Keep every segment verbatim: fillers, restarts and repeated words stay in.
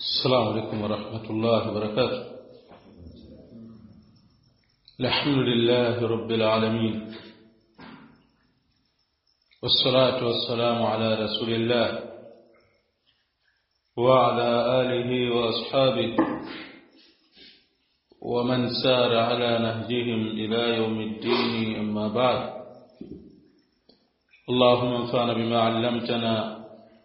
السلام عليكم ورحمة الله وبركاته. الحمد لله رب العالمين، والصلاة والسلام على رسول الله وعلى آله وأصحابه ومن سار على نهجهم إلى يوم الدين. أما بعد، اللهم انفعنا بما علمتنا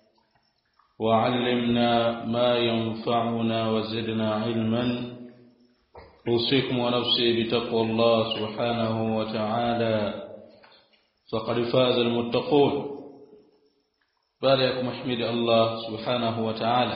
وعلمنا ما ينفعنا وزدنا علما. أوصيكم ونفسي بتقوى الله سبحانه وتعالى، فقد فاز المتقون. بارك محمد الله سبحانه وتعالى،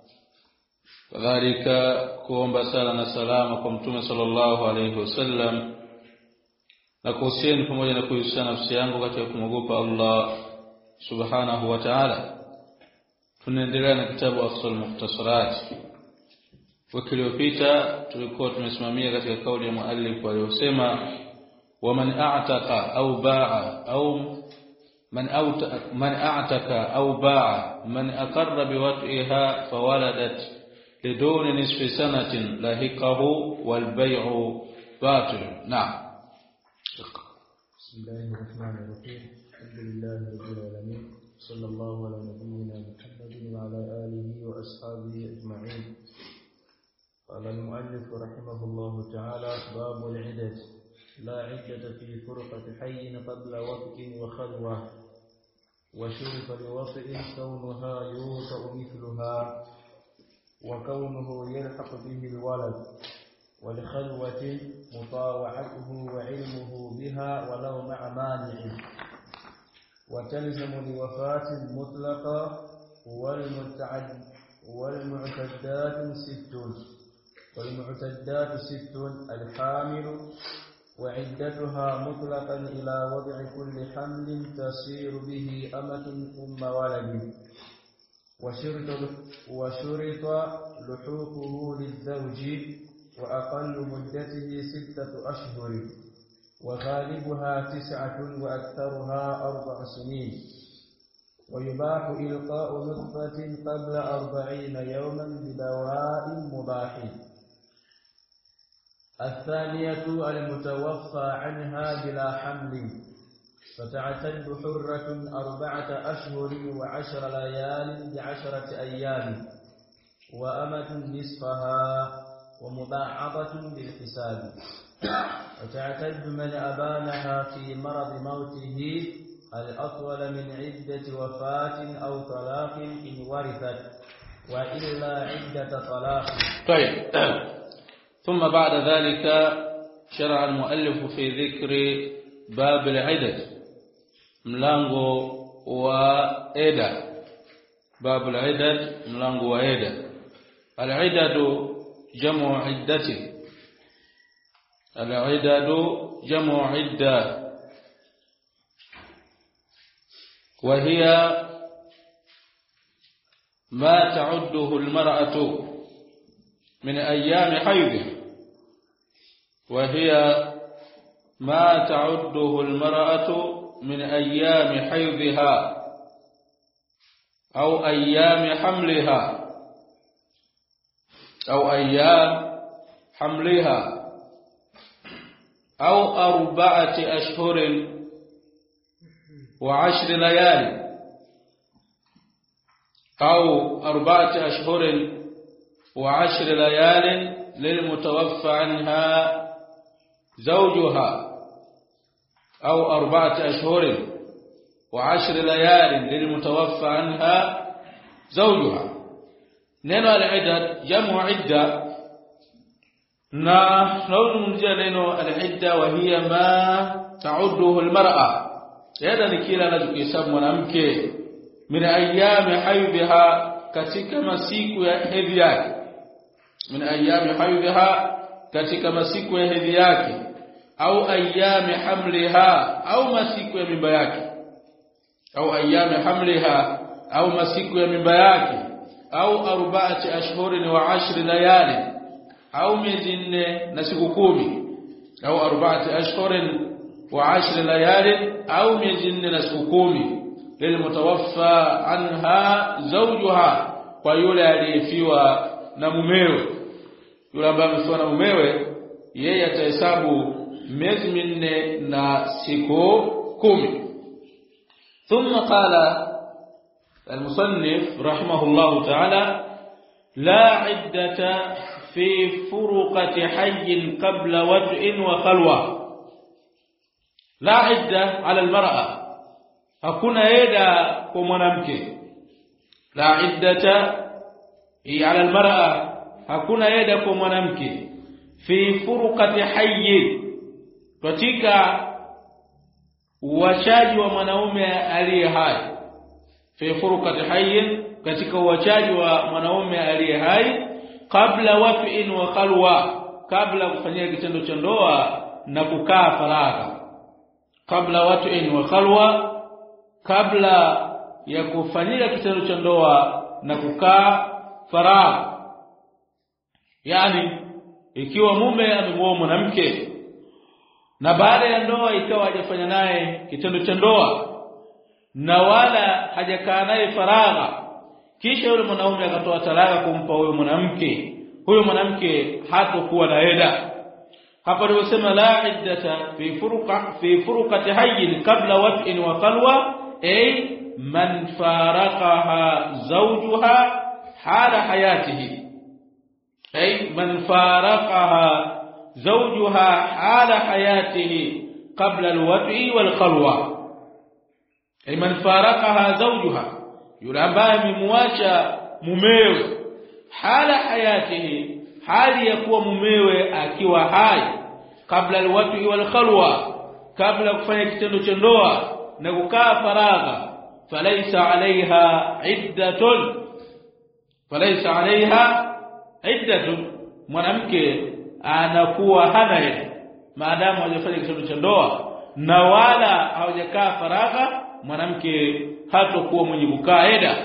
وذلك kuomba sala na salama kwa Mtume sallallahu alayhi wasallam, na kuhusieni pamoja na kuhusiana nafsi yangu katika kumwogopa Allah subhanahu wa ta'ala. Tunaendelea na kitabu Afsal Mukhtasarat. Wiki iliyopita tulikuwa tumesimamia katika kauli ya muallif aliyosema waman a'taqa au ba'a au man a'taqa man a'taqa au ba'a man aqarra biwat'iha fawaladat lidun nisfi sanatin lahiqahu wal bay'u batil. Na'am. Bismillahir Rahmanir Rahim. Alhamdulillahi rabbil alamin. Sallallahu ala nabiyyina Muhammadin wa ala alihi wa ashabihi ajma'in. قال المؤلف رحمه الله تعالى: باب العدة. لا عدة في فرقة حي قبل وطء وخلوة، وشرط لوطء كونها يوطأ مثلها وكونه يلحق به الولد، ولخلوة مطاوعته وعلمه بها ولو مع مانع، وتلزم لوفاة مطلقة والمتعد والمعتدات ست والمعتدات ست الحامل وعدتها مطلقا إلى وضع كل حمل تصير به أمة أم ولد، وشرط وشرط لحوقه للزوج وأقل مدته ستة أشهر، وغالبها تسعة وأكثرها أربع سنين، ويباح إلقاء نطفة قبل أربعين يوما بدواء مباح. الثانية المتوفى عنها بلا حمل، فتعتد حرة أربعة أشهر وعشر ليال بعشرة أيام، وأمة نصفها ومباعضة بالحساب، وتعتد من أبانها في مرض موته الأطول من عدة وفاة أو طلاق إن ورثت، وإلا عدة طلاق. طيب، ثم بعد ذلك شرع المؤلف في ذكر باب العدة، ملango wa eda. باب العدة ملango wa eda. العدة جمع عدة، العدة جمع عدة، وهي ما تعده المرأة من أيام حيضها، وهي ما تعده المرأة من أيام حيضها أو أيام حملها أو أيام حملها أو أربعة أشهر وعشر ليال أو أربعة أشهر وعشر ليال للمتوفى عنها زوجها، أو أربعة أشهر وعشر ليال للمتوفى عنها زوجها. neno al-idda jamu idda, na tunazungumzia neno al-idda wa hiya ma ta'udduhu al-mar'a, yada ni kila anachokihesabu mwanamke min ayyami haidha, katika masiku ya hedhi yake, min ayyami haidha, katika masiku ya hedhi yake, au ayyami hamliha, au masiku ya mimba yake, au ayyami hamliha, au masiku ya mimba yake, au arba'ati ashhurin wa ashri layali, au miezi nne na siku kumi, au arba'ati ashhurin wa ashri layali, au miezi nne na siku kumi, lilmutawaffa anha zawjuha, kwa yule aliyefiwa na mumewe. Yule ambaye amefiwa na mumewe, yeye atahesabu miezi minne na siku kumi. Thumma qala al-musannif rahimahullahu ta'ala la iddata fi furuqati hayy qabla wad'in wa khalwa. La idda ala al-mar'a, hakuna eda kwa mwanamke. La iddata ala al-mar'a, hakuna eda kwa mwanamke fi furuqati hayy, katika uachaji wa mwanaume aliye hai. Fi furuqati hayy, katika uachaji wa mwanaume aliye hai, kabla waf'in wa khalwa, kabla kufanyia kitendo cha ndoa na kukaa faragha. Kabla waf'in wa khalwa, kabla ya kufanyia kitendo cha ndoa na kukaa faragha. Yani ikiwa mume amemuoa mwanamke na baada ya ndoa ikawa hajafanya naye kitendo cha ndoa na wala hajakaa naye faragha, kisha yule mwanaume akatoa talaka kumpa huyo mwanamke, huyo mwanamke hatakuwa na eda. Hapa tunasema la iddata fi furuqa fi furuqati hayy qabla wat'in wa khalwa, ay man faraqaha zawjuha hala hayatihi, ay man faraqaha zawjuha hala hayatihi qabla alwat'i wal khalwa. Ay man faraqaha zawjuha, yule ambaye amemwacha mumewe hala hayatihi, hali ya kuwa mumewe akiwa hai, kabla alwat'i wal khalwa, kabla kufanya kitendo cha ndoa na kukaa faragha, falaysa alaiha iddatun, falaysa alaiha iddatun, mwanamke anakuwa hana eda maadamu hajafanya kitendo cha ndoa na wala hawajakaa faragha, mwanamke hatakuwa mwenye kukaa eda.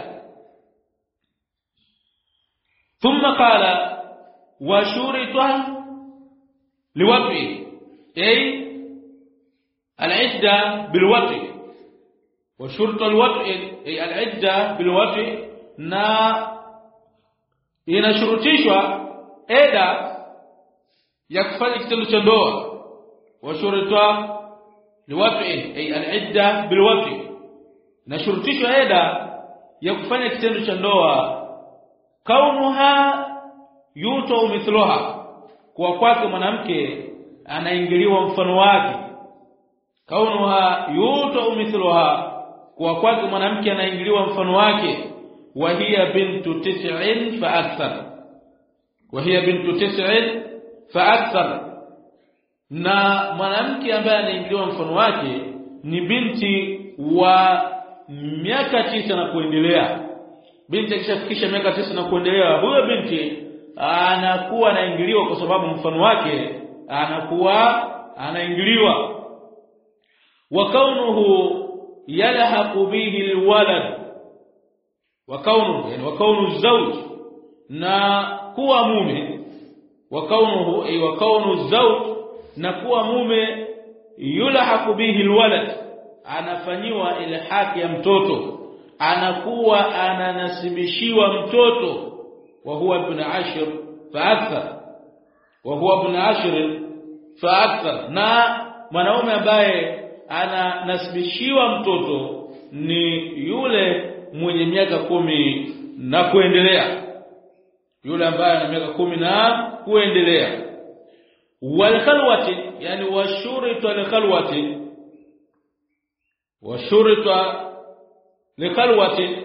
Thumma qala wa shurita liwat'i, ay al-idda bilwat'i, wa shurta alwat'i ay al-idda bilwat'i, na inashurutishwa eda ya kufanya kitendo cha ndoa. Wa shurta liwat'i ay al-idda bilwat'i, inashurutishwa eda ya kufanya kitendo cha ndoa. Kaunuha yuto mithluha, kwa kwake mwanamke anaingiliwa mfano wake. Kaunuha yuto mithluha, kwa kwake mwanamke anaingiliwa mfano wake. Wa hiya bintu tis'in fa akthar, wa hiya bintu tis'in fa akthar, na mwanamke ambaye anaingiliwa mfano wake ni binti wa miaka tisa na kuendelea. Binti akishafikisha miaka tisa na kuendelea, huyo binti anakuwa anaingiliwa kwa sababu mfano wake anakuwa anaingiliwa. Wa kaunuhu yalhaqu bihi alwalad, wa kaunuhu yani wa kaunu zawj, na kuwa mume. Wa kaunuhu ay wa kaunu zawj, na kuwa mume, yulhaqu bihi alwalad, anafanyiwa ilhaki ya mtoto, anakuwa ananasibishiwa mtoto. Wa huwa ibn ashr fa akthar, wa huwa ibn ashr fa akthar, na mwanaume ambaye ananasibishiwa mtoto ni yule mwenye miaka kumi na kuendelea, yule ambaye ana miaka kumi na kuendelea. Wal khalwati, yani washurita al khalwati, washurita li khalwati,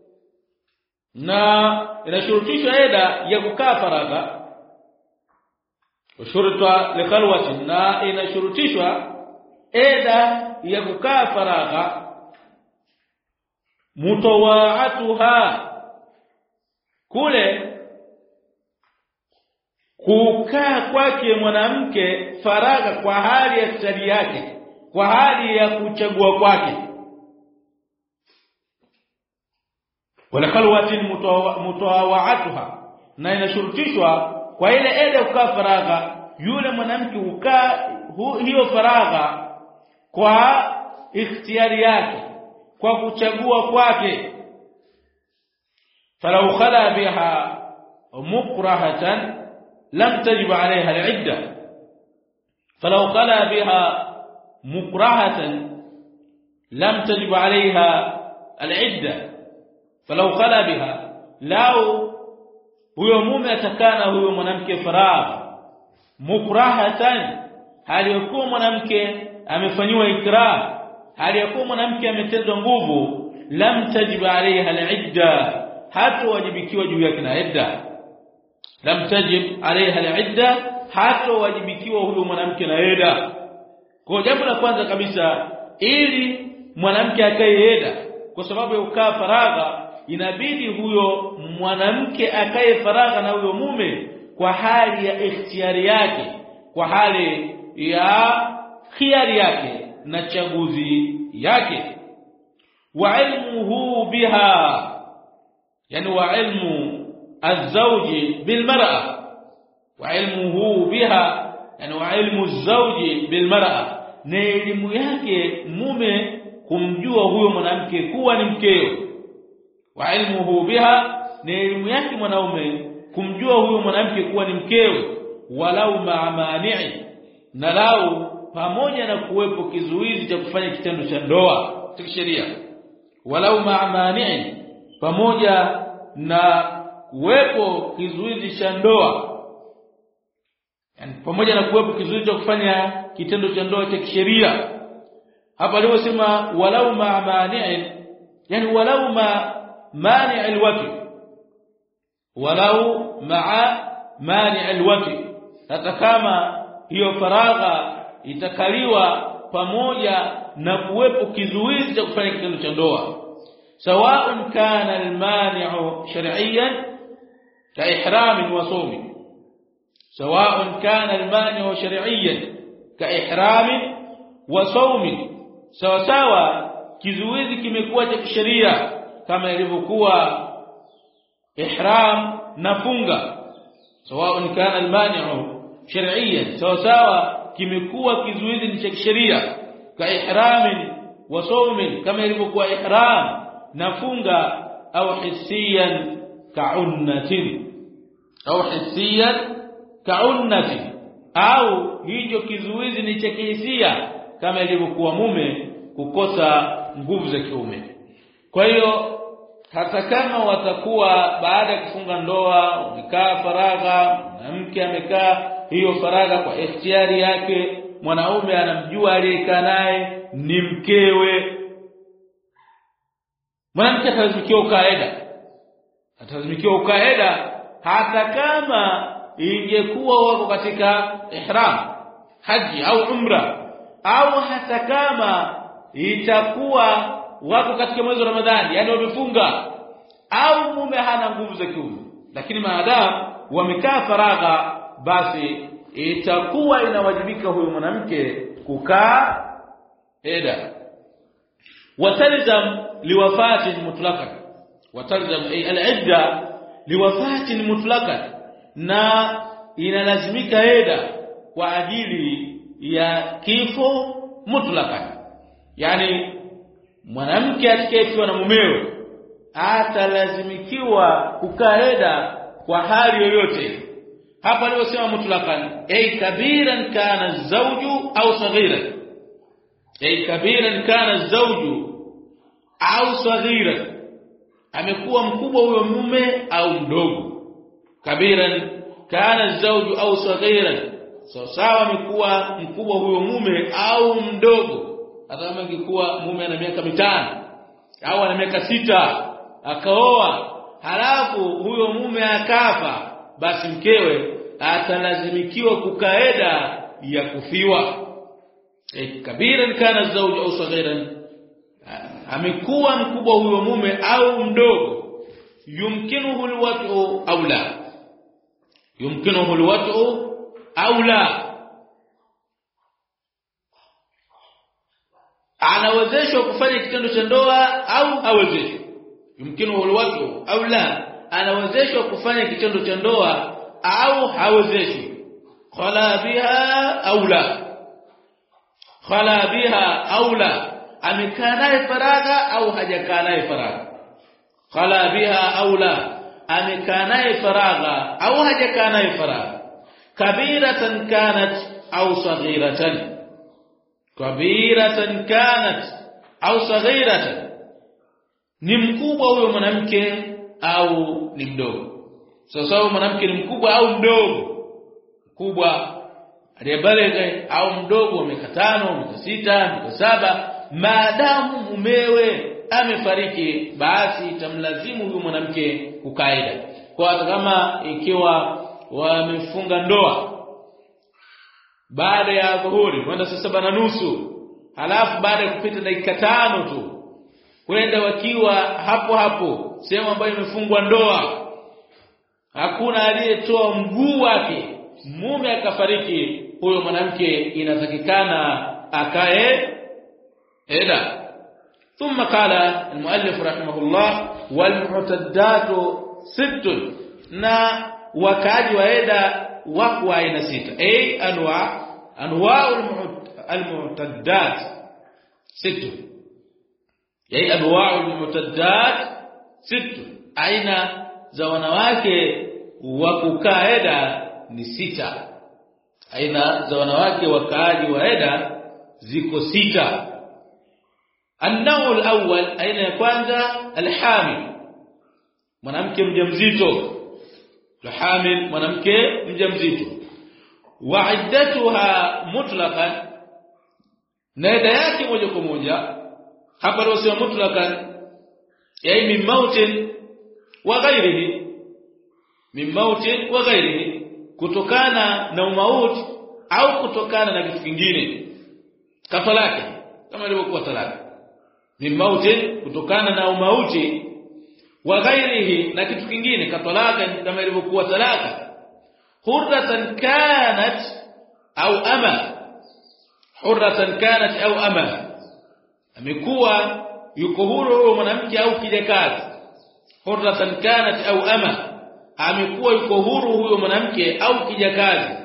na inashurutishwa eda ya kukaa faragha. Washurita li khalwati, na inashurutishwa eda ya kukaa faragha. Mutawaatuha, kule kukaa kwake mwanamke faragha kwa hali ya stadi yake, kwa hali ya kuchagua kwake. Wala khalwatin mutawaatuha, na inashurutishwa kwa ile eda kukaa faragha, yule mwanamke ukaa hiyo faragha kwa ikhtiyari yake, kwa kuchagua kwake. فلو خلا بها مكرهة لم تجب عليها العدة فلو خلا بها مكرهة لم تجب عليها العدة فلو خلا بها لو huyo mume atakana huyo mwanamke faragha mukrahatan hali yakuwa mwanamke amefanywa ikrah hali yakuwa mwanamke ametezwa nguvu lam tajib alayha al-idda hata wajibikiwa juu yake na idda lam tajib alayha al-idda hata wajibikiwa huyo mwanamke na idda. Kwa jambo la kwanza kabisa ili mwanamke akae idda kwa sababu ya ukaa faragha inabidi huyo mwanamke akae faragha na huyo mume kwa hali ya ikhtiyari yake kwa hali ya khiari yake na chaguzi yake wa ilmuhu biha yani wa ilmu az-zawji bil mar'a wa ilmuhu biha yani wa ilmu az-zawji bil mar'a na elimu yake mume kumjua huyo mwanamke kuwa ni mkeo wa ilmuhu biha na elimu yake mwanaume kumjua huyo mwanamke kuwa ni mkewe walau maamani'i na lau pamoja na kuwepo kizuizi cha kufanya kitendo cha ndoa cha sheria walau maamani'i pamoja na kuwepo kizuizi cha ndoa yani pamoja na kuwepo kizuizi cha kufanya kitendo cha ndoa cha kisheria hapa leo sema walau maamani'i yani walau ma مانع الوفي ولو مع مانع الوفي hata kama hiyo faragha itakaliwa pamoja na kuwepo kizuizi cha kufanya kitendo cha ndoa sawa'un kana al-mani'u shar'iyyan ka ihram wa sawm sawa'un kana al-mani'u shar'iyyan ka ihram wa sawm sawa sawa kizuizi kimekuwa cha kisheria kama ilivyokuwa ihram na funga sawa kana almani'u shar'iyyan sawa sawa kimekuwa kizuizi ni cha kisheria ka ihram wa sawm kama ilivyokuwa ihram na funga au hissiyan ka'unnatin au hissiyan ka'unnatin au hicho kizuizi ni cha kihisia kama ilivyokuwa mume kukosa nguvu za kiume. Kwa hiyo hata kama watakuwa baada ya kufunga ndoa wamekaa faragha mwanamke amekaa hiyo faragha kwa ikhtiyari yake mwanaume anamjua aliyekaa naye ni mkewe mwanamke atazimikiwa ukaeda atazimikiwa ukaeda hata kama ingekuwa wako katika ihram haji au umra au hata kama itakuwa wako katika mwezi wa Ramadhani yani wamefunga au mume hana nguvu za kiume lakini maadamu wamekaa faragha basi itakuwa inawajibika huyo mwanamke kukaa eda watalzam liwafatin mutlaqan watalzam ay al-idda liwafatin mutlaqan na inalazimika eda kwa ajili ya kifo mutlaqan yani mwanamke atakayefiwa na mumewe atalazimikiwa kukaa eda kwa hali yoyote hapa aliosema mutlaqan ay kabiran kana zawju au saghiran ay kabiran kana zawju au saghiran amekuwa mkubwa huyo mume au mdogo kabiran kana zawju au saghiran sawa sawa amekuwa mkubwa huyo mume au mdogo hata kama ingekuwa mume ana miaka mitano au ana miaka sita akaoa halafu huyo mume akafa basi mkewe atalazimikiwa kukaeda ya kufiwa e, kabiran kana zawju au saghiran amekuwa mkubwa huyo mume au mdogo yumkinuhu alwat'u au la yumkinuhu alwat'u au la anawezeshwa kufanya kitendo cha ndoa au hawezeshwi yumkinuhu alwat'u au la anawezeshwa kufanya kitendo cha ndoa au hawezeshwi khala biha au la khala biha au la amekaa naye faragha au hajakaa naye faragha khala biha au la, amekaa naye faragha au hajakaa naye faragha, kabiratan kanat au saghiratan, kabiratan kanat au saghiratan, ni mkubwa huyo mwanamke au ni mdogo. Sasa huyo mwanamke ni mkubwa au mdogo, mkubwa aliyebaleghe au mdogo wa miaka tano, miaka sita, miaka saba, maadamu mumewe amefariki, basi itamlazimu huyo mwanamke kukaida. Kwa hata kama ikiwa wamefunga ndoa baada ya dhuhuri kwenda saa saba na nusu, halafu baada ya kupita dakika tano tu kwenda wakiwa hapo hapo sehemu ambayo imefungwa ndoa, hakuna aliyetoa mguu wake, mume akafariki, huyo mwanamke inatakikana akae eda. ثم قال المؤلف رحمه الله والمعتدات ست، na wakaji wa eda wako aina sita, ay anwa anwa almu'taddat sita, ay anwa almu'taddat sita, aina za wanawake wa kukaa eda ni sita, aina za wanawake wakaaji wa eda ziko sita. النوع الأول أين يكون الحامل، mwanamke mjamzito, الحامل mwanamke mjamzito, وعدتها مطلقا، na eda yake moja kwa moja hapa ndio sema mutlaqan, yani min mautin wa ghairihi, min mautin wa ghairihi, kutokana na umauti au kutokana na kitu kingine, katalaka kama ilivyokuwa talaka, min mautin kutokana na umauti, wa ghairihi na kitu kingine, katalaka kama ilivyokuwa talaka, hurratan kanat au ama, hurratan kanat au ama, amekuwa yuko huru mwanamke au kijakazi, hurratan kanat au ama, amekuwa yuko huru huyo mwanamke au kijakazi,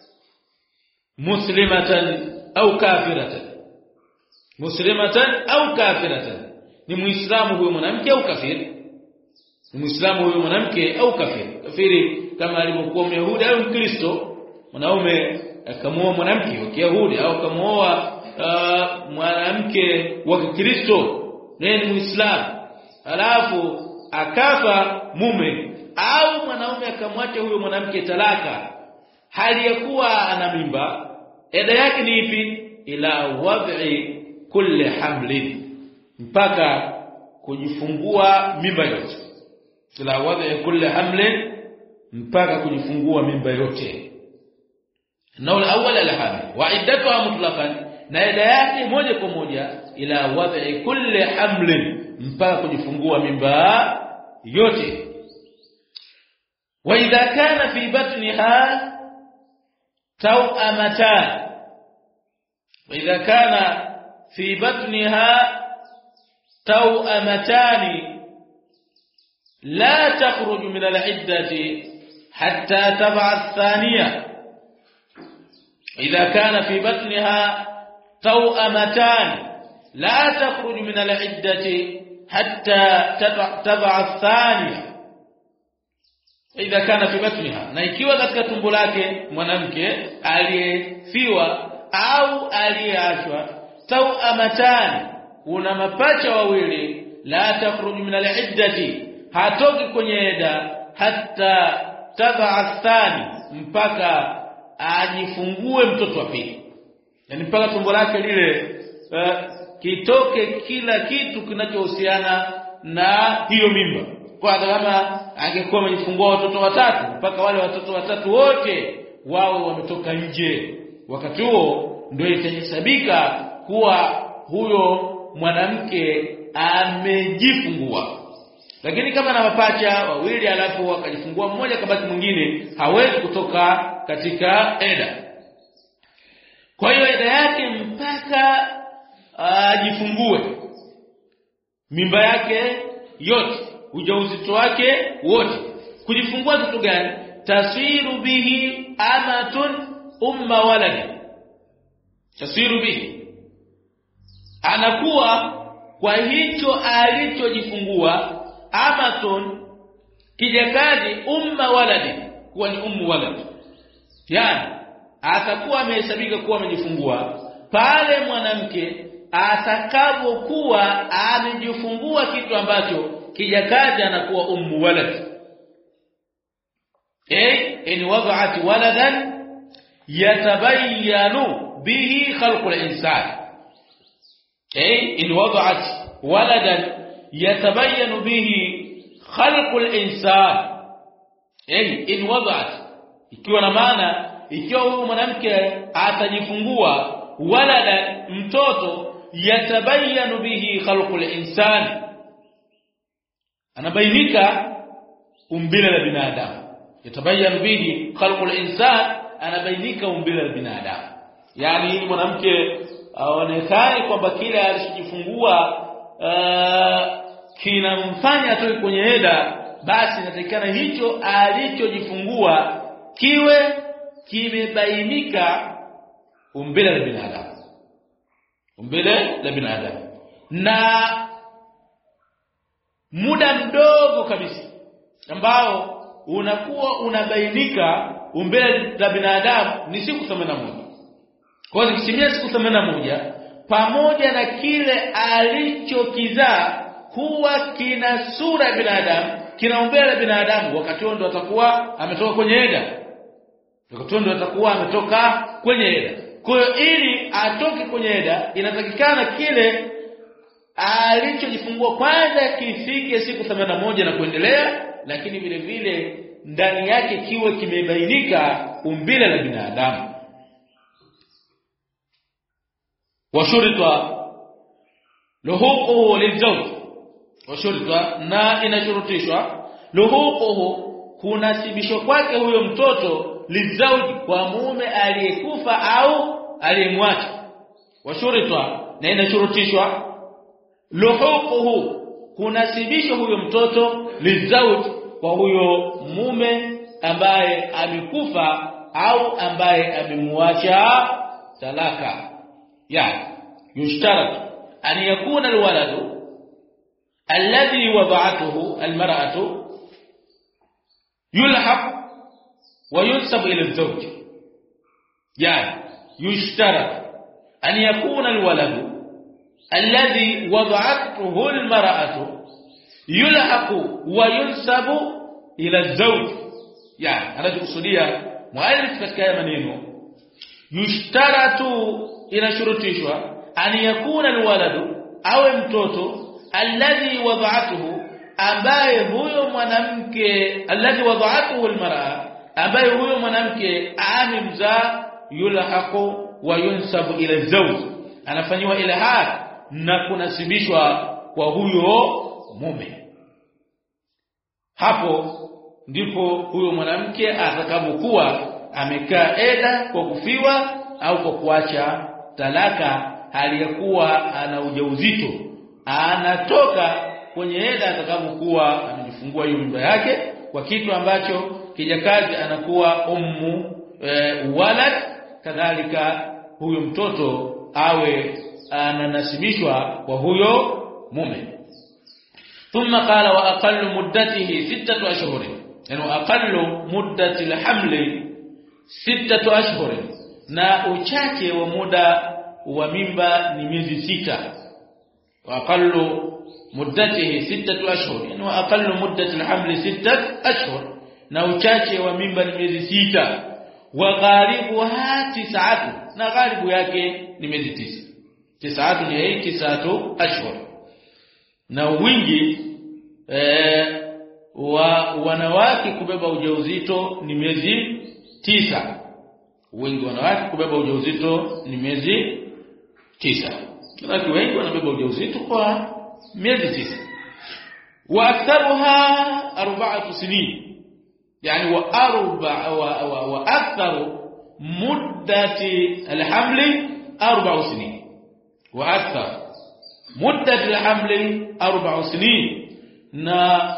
muslimatan au kafiratan, muslimatan au kafiratan, ni muislamu huyo mwanamke au kafiri, ni muislamu huyo mwanamke au kafiri. Kafiri kama alivyokuwa Myahudi au Mkristo, mwanaume akamuoa mwanamke wa Kiyahudi au akamuoa uh, mwanamke wa Kikristo, naye ni muislamu, alafu akafa mume, au mwanaume akamwacha huyo mwanamke talaka hali ya kuwa ana mimba, eda yake ni ipi? Ila wad'i kulli hamlin, mpaka kujifungua mimba yote, ila wad'i kulli hamlin, mpaka kujifungua mimba yote. Na al-awwal al-hamil wa iddatuha mutlaqan, na eda yake moja kwa moja ila wad'i kulli hamlin, mpaka kujifungua mimba yote. Wa idha kana fi batniha tawamatan, wa idha kana fi batniha tawamatan la takhruju min al-iddati hatta tab'a ath-thaniya. إذا كان في بطنها توأمتان لا تخرج من العدة حتى تضع الثانية. إذا كان في بطنها، na ikiwa katika tumbo lake mwanamke aliyefiwa au aliyeachwa, tawamatan, kuna mapacha wawili, la takhruju min al-iddati, hatoki kwenye eda, hatta tadha athani, mpaka ajifungue mtoto wa pili, yani mpaka tumbo lake lile uh, kitoke kila kitu kinachohusiana na hiyo mimba. Kwa kama angekuwa amejifungua watoto watatu, mpaka wale watoto watatu wote wao wametoka nje, wakati huo ndio itahesabika kuwa huyo mwanamke amejifungua. Lakini kama na mapacha wawili alafu akajifungua mmoja kabaki mwingine, hawezi kutoka katika eda. Kwa hiyo eda yake mpaka ajifungue mimba yake yote, ujauzito wake wote. Kujifungua kitu gani? Tasiru bihi amatun umma waladi, tasiru bihi, anakuwa kwa hicho alichojifungua amatun kijakazi umma waladi kuwa ni ummu walad, yani atakuwa amehesabika kuwa amejifungua pale mwanamke atakapokuwa amejifungua kitu ambacho kijakazi anakuwa ummu walad. Eh, in wada'at waladan yatabayyanu bihi khalqul insan. Eh, in wada'at waladan yatabayyanu bihi khalqul insan. Eh, in wada'at, ikiwa na maana ikiwa huyu mwanamke atajifungua walada mtoto, yatabayyanu bihi khalqul insan, anabainika umbile la binadamu. Yatabayyanu bihi khalqul insan, anabainika umbile la binadamu. Yani mwanamke aonekane kwamba kile alichojifungua uh, kinamfanya atoke kwenye eda, basi inatakikana hicho alichojifungua kiwe kimebainika umbile la binadamu, umbile la binadamu, na muda mdogo kabisa ambao unakuwa unabainika umbile la binadamu ni siku themanini na moja. Kwa hiyo kisimia siku themanini na moja pamoja na kile alichokizaa huwa kina sura ya binadamu, kina umbile la binadamu, wakati huo ndo atakuwa ametoka kwenye eda, wakati huo ndo atakuwa ametoka kwenye eda. Kwa hiyo ili atoke kwenye eda inatakikana kile alichojifungua kwanza kifike siku themanini na moja na kuendelea, lakini vile vile ndani yake kiwe kimebainika umbile la binadamu. Washurita luhuquhu lizawj, washurita, na inashurutishwa luhuquhu, kunasibishwa kwake huyo mtoto lizawj, kwa mume aliyekufa au aliyemwacha. Washurita, na inashurutishwa luhuquhu, kunasibishwa huyo mtoto lizawj, kwa huyo mume ambaye amekufa au ambaye amemwacha talaka. Yani yushtarat an yakuna alwaladu alladhi wada'atuhu almar'atu yulhaq wa yunsab ila alzawj. Yani yushtarat an yakuna alwaladu alladhi wada'atuhu almar'atu yulhaqu wa yunsabu ila alzawj. Yani anachokusudia muallif katika haya maneno, yushtaratu, inashurutishwa, an yakuna alwaladu, awe mtoto, alladhi wada'atuhu, ambaye huyo mwanamke, alladhi wada'atuhu almar'a, ambaye huyo mwanamke amemzaa, yulhaqu wa yunsabu ila alzawj, anafanywa ilhaq na kunasibishwa kwa huyo mume. Hapo ndipo huyo mwanamke atakapokuwa amekaa eda kwa kufiwa au kwa kuacha talaka, hali ya kuwa ana ujauzito, anatoka kwenye eda atakapokuwa amejifungua hiyo mimba yake, kwa kitu ambacho kijakazi anakuwa ummu e, walad. Kadhalika huyo mtoto awe ananasibishwa kwa huyo mume. ثم قال واقل مدته ستة اشهر، يعني اقل مده الحمل ستة اشهر، na uchache wa muda wa mimba ni miezi sita. Waqallu muddatihi sittatu ashhur, yani aqallu muddati alhamli sittatu ashhur, na uchache wa mimba ni miezi sita. Wa ghalibuha tis'atu, na ghalibu yake ni miezi tisa. Tis'atu ni hii tis'atu ashhur, na wingi eh, wa wanawake kubeba ujauzito ni miezi tisa. Wengi wanawake kubeba ujauzito ni miezi tisa. Wanawake wengi wanabeba ujauzito kwa miezi tisa. Wa aktharuha arba'atu sinin, yani wa arba wa, wa, wa aktharu muddati alhamli arba'u sinin, wa akthar muddati alhamli arba'u sinin, na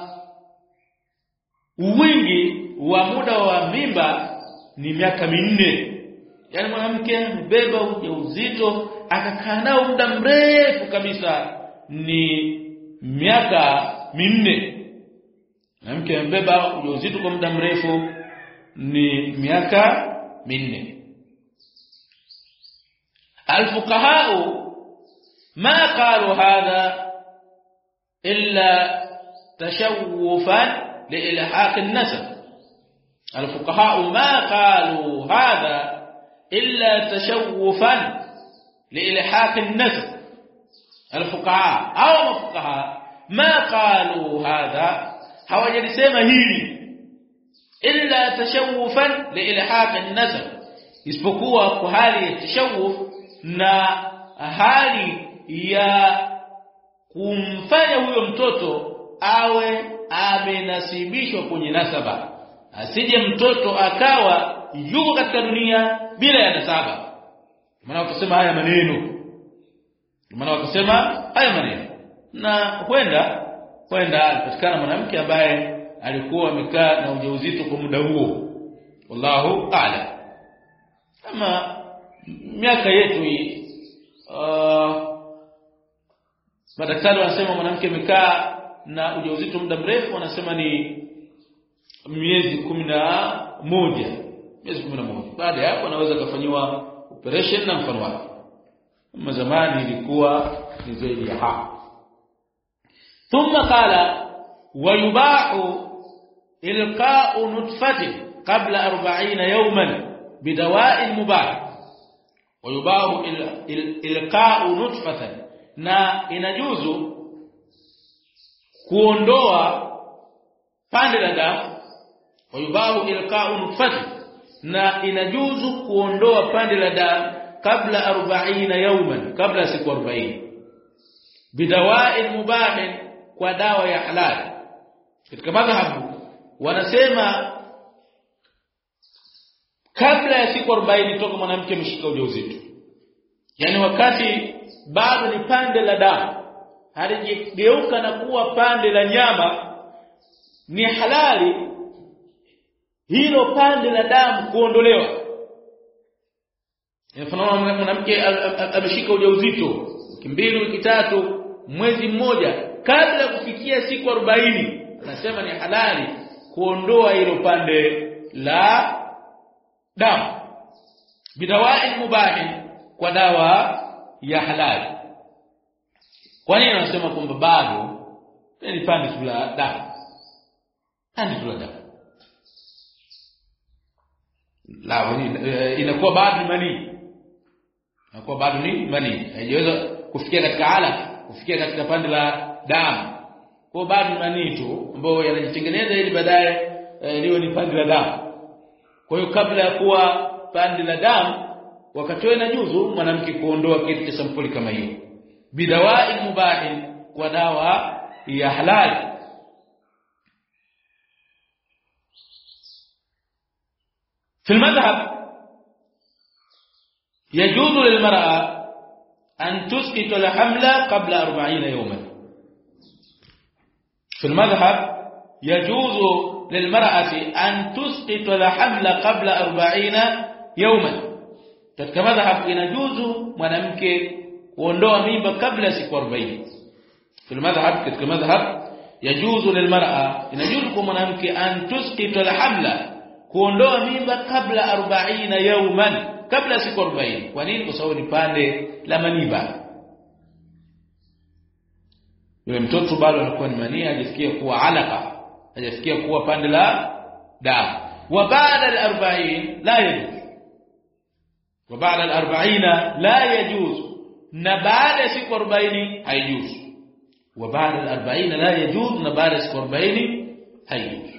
wingi wa muda wa mimba ni miaka minne. Yani mwanamke amebeba ujauzito akakaa nao muda mrefu kabisa ni miaka minne. mwanamke amebeba ujauzito kwa muda mrefu ni miaka minne. الفقهاء ما قالوا هذا إلا تشوفا لإلحاق النسب. الفقهاء ما قالوا هذا إلا تشوفا لإلحاق النسب. الفقهاء أو الفقهاء ما قالوا هذا hawajalisema hili illa tashawufan liilhaq an-nasab, isipokuwa kwa hali ya tashawuf na hali ya kumfanya huyo mtoto awe amenasibishwa kwenye nasaba, asije mtoto akawa yuko katika dunia bila ya nasaba. Maana wakasema haya maneno maana wakasema haya maneno na huenda huenda alipatikana mwanamke ambaye alikuwa amekaa na ujauzito kwa muda huo, wallahu a'lam. Kama miaka yetu hii uh, madaktari wanasema mwanamke amekaa na ujauzito muda mrefu, wanasema ni miezi kumi na moja, miezi kumi na moja. Baada ya hapo anaweza kufanywa operation na mfano wake. Kama zamani ilikuwa ni zaidi ya hapo. ثم قال ويباح إلقاء نطفة قبل أربعين يوما بدواء مباح. ويباح إلقاء نطفة na inajuzu kuondoa pande la damu. Wayubahu ilqa'u nutfati, na inajuzu kuondoa pande la damu kabla arobaini yawman, kabla siku arobaini, bidawa'in mubahin, kwa dawa ya halali. Katika madhhabu wanasema kabla ya siku arobaini toka mwanamke ameshika ujauzito, yani wakati bado ni pande la damu halijigeuka na kuwa pande la nyama, ni halali hilo pande la damu kuondolewa. Mfano mwanamke ameshika ujauzito wiki mbili, wiki tatu, mwezi mmoja, kabla ya kufikia siku arobaini anasema ni halali kuondoa hilo pande la damu bidawai mubahin, kwa dawa ya halali. Kwa nini anasema kwamba bado ni pande tu la damu? Pande tu la damu la wani inakuwa bado mani, inakuwa bado ni mani, haijaweza kufikia katika alaka, kufikia katika pande la damu. Kwa bado mani tu ambayo yanajitengeneza ili baadaye e, liwe ni pande la damu. Kwa hiyo kabla ya kuwa pande la damu, wakati wewe inajuzu mwanamke kuondoa kitu cha sampuli kama hiyo bidawai mubahin, kwa dawa ya halali. في المذهب يجوز للمرأة أن تسقط الحمل قبل أربعين يوما. في المذهب يجوز للمرأة أن تسقط الحمل قبل أربعين يوما. katika madhhab inajuzu mwanamke kuondoa mimba kabla siku arobaini. في المذهب katika madhhab yajuzu lilmar'a, inajuzu kwa mwanamke an tusqita alhamla, kuondoa mimba kabla arobaini yawman, kabla siku arobaini. Kwa nini? Kwa sababu ni pande la maniba. Yule mtoto bado anakuwa ni mania, hajafikia kuwa alaka, hajafikia kuwa pande la damu. Wa baada al-arobaini la yajuz, wa baada al-arobaini la yajuz, na baada siku arobaini haijuzu. Wa baada al-arobaini la yajuz, na baada siku arobaini haijuzu.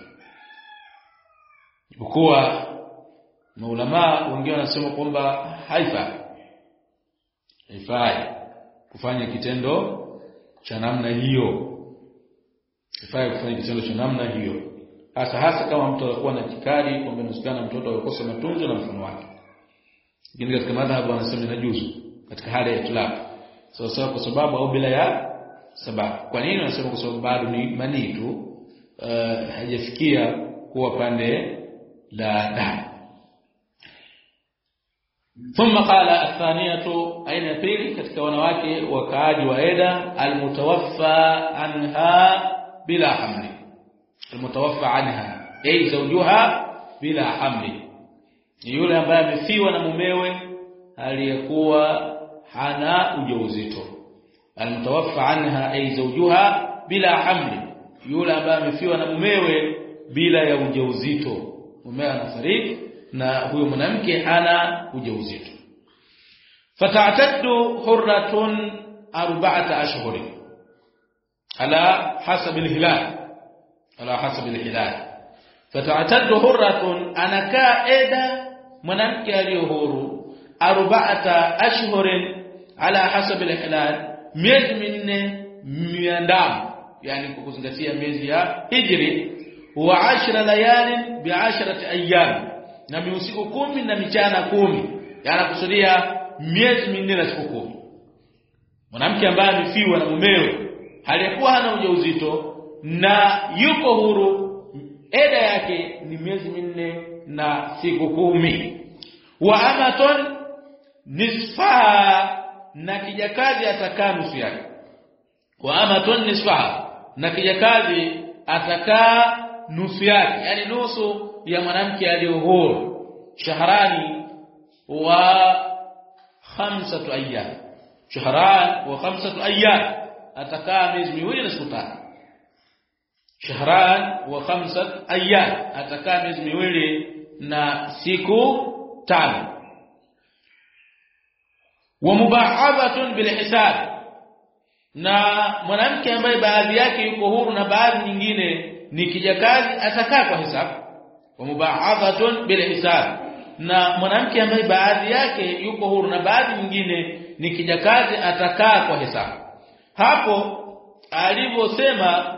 Kwa maulama wengine wanasema kwamba haifai haifai kufanya kitendo cha namna hiyo, haifai kufanya kitendo cha namna hiyo, hasa hasa kama mtu alikuwa na itikadi kwamba inawezekana mtoto alikosa matunzo na mfano wake. Lakini katika madhhabu wanasema inajuzu katika hali ya itlaq, sawa sawa, kwa sababu au bila ya sababu. Kwa nini wanasema? Kwa sababu bado ni manii tu, uh, hajafikia kuwa pande la damu. ثم قال الثانية أين يبيل katika wanawake wakaaji wa eda, almutawaffa anha bila hamli, almutawaffa anha ay zawjuha bila hamli, yule ambaye amefiwa na mumewe aliyekuwa hana ujauzito. Almutawaffa anha ay zawjuha bila hamli, yule ambaye amefiwa na mumewe bila ya ujauzito, mumewe anafariki na huyo mwanamke hana ujauzito. Fata'taddu hurratun arba'ata ashhur ala hasab al-hilal, ala hasab al-hilal. Fata'taddu hurratun, anakaa eda mwanamke aliyohuru arba'ata ashhur ala hasab al-hilal, miezi minne miandamo, yani kwa kuzingatia miezi ya hijri, wa ashra layalin bi ashrati ayyam, na usiku kumi na michana kumi, yani kusudia miezi minne na siku kumi. Mwanamke ambaye amefiwa na mumewe aliyekuwa hana ujauzito na yuko huru, eda yake ni miezi minne na siku kumi. Wa amaton nisfaha, na kijakazi atakaa nusu yake. Wa amaton nisfaha, na kijakazi atakaa nusu yake, yani nusu ya mwanamke aliyohuru. Shahrani wa khamsatu ayyam, shahran wa khamsatu ayyam, atakaa miezi miwili na siku tano. Shahran wa khamsatu ayyam, atakaa miezi miwili na siku tano. Wa muba'abatun bil hisab, na mwanamke ambaye baadhi yake yuko huru na baadhi nyingine ni kijakazi atakaa kwa hisabu. Wa muba'abatun bil hisab, na mwanamke ambaye baadhi yake yuko huru na baadhi nyingine ni kijakazi atakaa kwa hisabu. Hapo alivyosema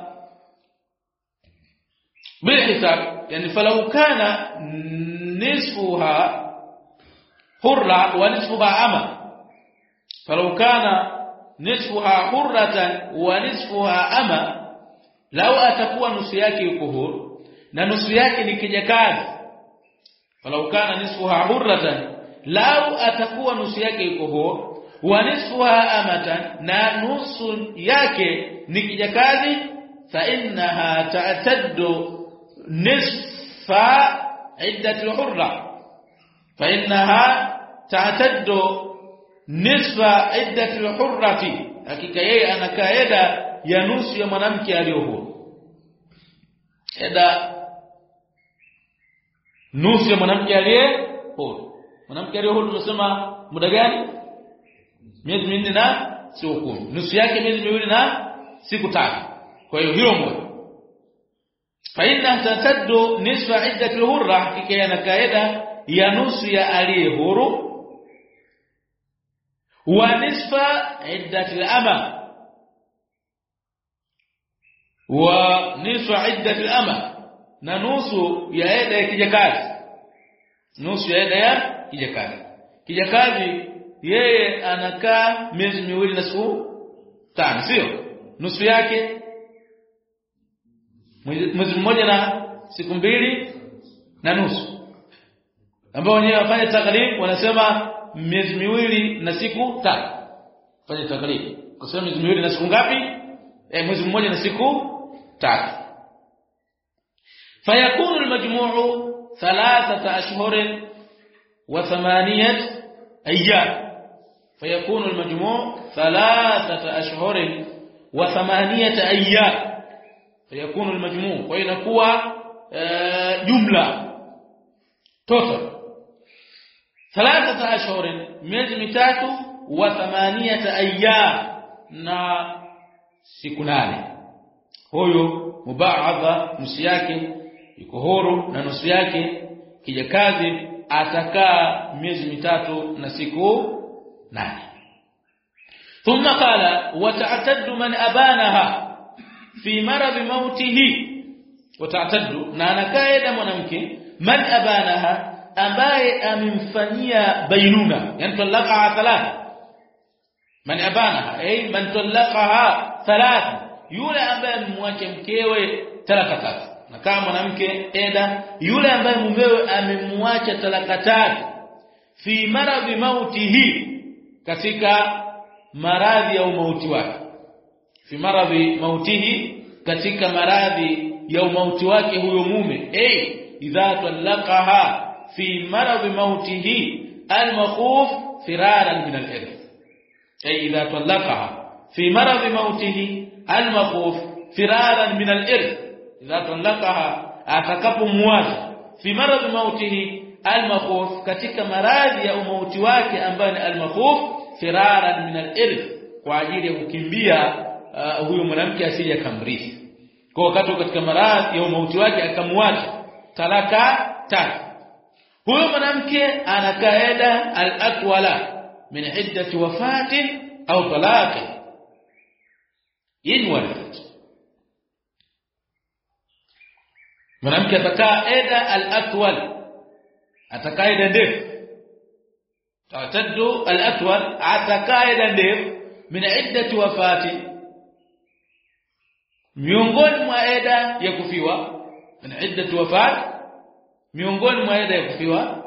bil hisab, yani falau kana nisfuha hurra wa nisfuha ama, falau kana nisfuha hurratan wa nisfuha ama, lau atakuwa nusu yake yuko huru na nusu yake ni kijakazi. Falau kana nisfuha hurratan, lau atakuwa nusu yake yuko huru, wa nisfuha amatan, na nusu yake ni kijakazi, fa innaha ta'taddu nisfa iddati hurra, fa innaha ta'taddu nisfa iddati hurrati, hakika yeye ana kaida ya nusu ya mwanamke aliyohuru. Eda nusu ya mwanamke aliyehuru. Mwanamke aliyehuru tunasema muda gani? Miezi minne na siku kumi. Nusu yake miezi miwili na siku tano. Kwa hiyo hiyo moja. Fa inna tataddu nisfa iddati al-hurra, hakika yana kaida ya nusu ya aliyehuru, wa nisfa iddati al-ama, wa nisfa iddati al-ama, na nusu ya eda ya kijakazi, nusu ya eda ya kijakazi. Kijakazi yeye anakaa miezi miwili na siku tano, sio? Nusu yake mwezi mmoja na siku mbili na nusu, ambao wenyewe wafanya takrib wanasema miezi miwili na siku tano. Fanya takrib kwa sababu miezi miwili na siku ngapi? Eh, mwezi mmoja na siku tatu. فيكون المجموع ثلاثة أشهر وثمانية أيام. فيكون المجموع ثلاثة أشهر وثمانية أيام. فيكون المجموع وينكوا جملة total ثلاثة أشهر miezi mitatu wa thamaniyata ayyam na siku nane. Huyo mubaadha nusu yake yuko huru na nusu yake kijakazi atakaa miezi mitatu na siku nane. Thumma qala wa ta'taddu man abanaha fi marad mautihi, wa ta'taddu, na anakaida mwanamke man abanaha, ambaye amemfanyia bainuna, yani talaqaha thalatha. Man abanaha ay man talaqaha thalatha, yule ambaye amemwacha mkewe talaka tatu. Na kama mwanamke eda yule ambaye mumewe amemwacha talaka tatu, fi maradhi mautihi, katika maradhi ya mauti wake, fi maradhi mautihi, katika maradhi ya umauti wake huyo mume ay idha talaqaha fi marad mautihi al-makhuf firaran min al-irth ay idha talaqaha fi marad mautihi al-makhuf firaran min al-irth idha talaqaha atakapomwacha fi marad mautihi al-makhuf katika maradhi ya umauti wake ambayo ni al-makhuf firaran min al-irth kwa ajili ya kukimbia uh, huyo mwanamke asije kamrithi kwa wakati katika maradhi ya umauti wake akamwacha talaka tatu huyo mwanamke ana kaida al-atwala min iddati wafatin au talaqi in warat mwanamke atakaa eda al-atwal atakaa eda ndefu tataddu al-atwal atakaa eda ndefu min iddati wafati miongoni mwa eda ya kufiwa min iddati wafat miongoni mwa eda ya kufiwa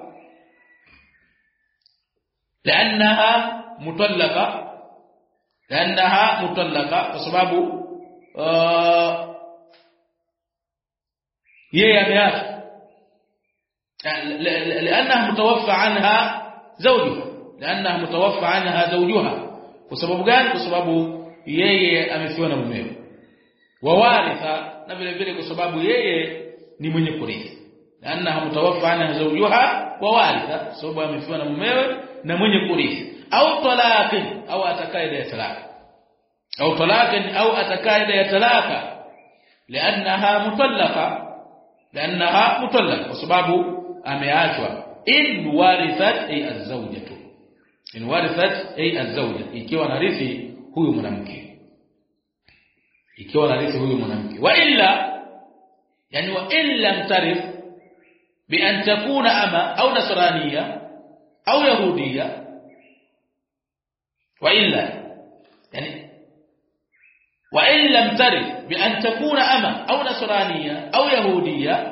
لانها مطلقه لانها مطلقه kwa sababu yeye ameacha لانها متوفى عنها زوجها لانها متوفى عنها زوجها kwa sababu gani kwa sababu yeye amefiwa na mumewe wawaritha na vile vile kwa sababu yeye ni mwenye kurithi لانها متوفى عنها زوجها wawaritha sababu amefiwa na mumewe na mwenye kurithi au talaqin au atakaida ya talaka au talaqin au atakaida ya talaka لانها مطلقه لانها مطلقه وسبب ameachwa in warithat ay az-zawjatu in warithat ay az-zawja ikiwa narithi huyu mwanamke ikiwa narithi huyu mwanamke wa illa yani wa illa mtarif bi an takuna ama au nasraniya au yahudiya wa illa yani wa illa mtarif bi an takuna ama au nasraniya au yahudiya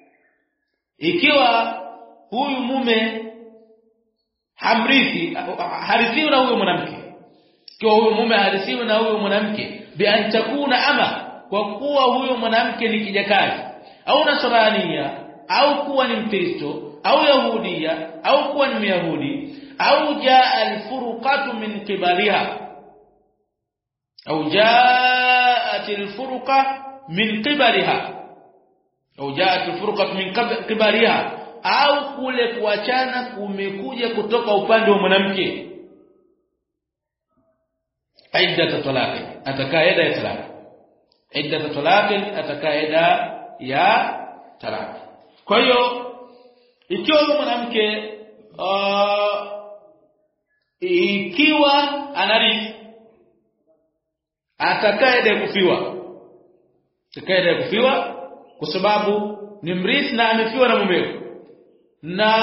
ikiwa huyu mume hamrithi harithiwi na huyu mwanamke ikiwa huyu mume harithiwi na huyu mwanamke bi an takuna ama kwa kuwa huyu mwanamke ni kijakazi au nasrania au kuwa ni mkristo au yahudia au kuwa ni myahudi au jaa al-furqatu min qibaliha au jaat al-furqa min qibaliha au jaat al-furqatu min qibaliha au kule kuachana kumekuja kutoka upande wa mwanamke iddat talaq atakaida ya talaq iddat talaq atakaida ya talaq kwa hiyo ikiwa mwanamke uh, ikiwa anarithi atakaida kufiwa atakaida kufiwa kwa sababu ni mrithi na amefiwa na mumewe na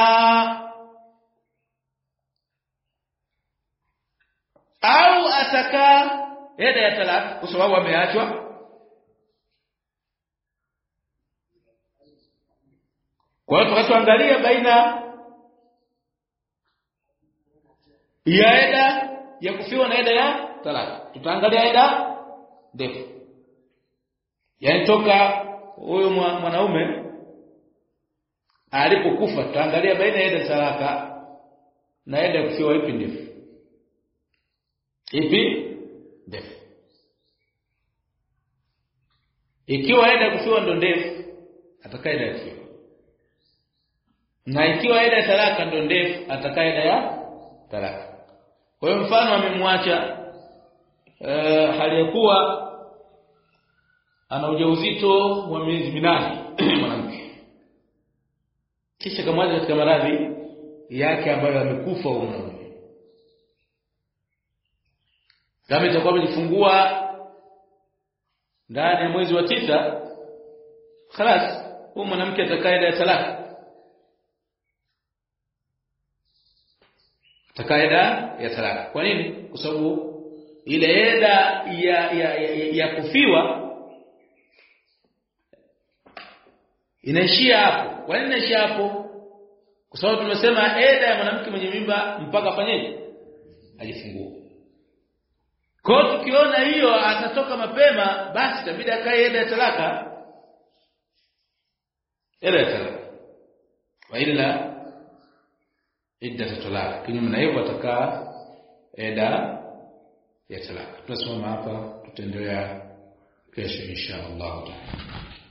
au ataka eda ya talaka kwa sababu ameachwa kwa hiyo tukaangalia baina ya eda ya kufiwa na eda ya talaka tutaangalia eda ndefu yani toka huyo mwanaume alipokufa tutaangalia baina ya eda talaka na eda kufiwa ipi ndefu ipi ndefu ikiwa eda kufiwa ndo ndefu atakaida ya kufiwa na ikiwa eda talaka ndo ndefu atakaida ya talaka kwa hiyo mfano amemwacha uh, hali ya kuwa ana ujauzito wa miezi minane mwanamke kisha kamwacha katika maradhi yake ambayo amekufa huyo mwanamke kama itakuwa amejifungua ndani ya mwezi wa tisa خلاص huyo mwanamke atakaida ya talaka atakaida ya talaka kwa nini kwa sababu ile eda ya ya, ya, ya kufiwa inaishia hapo kwa nini inaishia hapo kwa sababu tumesema eda ya mwanamke mwenye mimba mpaka fanyeje ajifungue kwa tukiona hiyo atatoka mapema basi itabidi akae eda ya talaka ila talaka wa illa idda talaka kinyume na hivyo atakaa eda ya talaka. Tunasimama hapa, tutaendelea kesho insha Allah.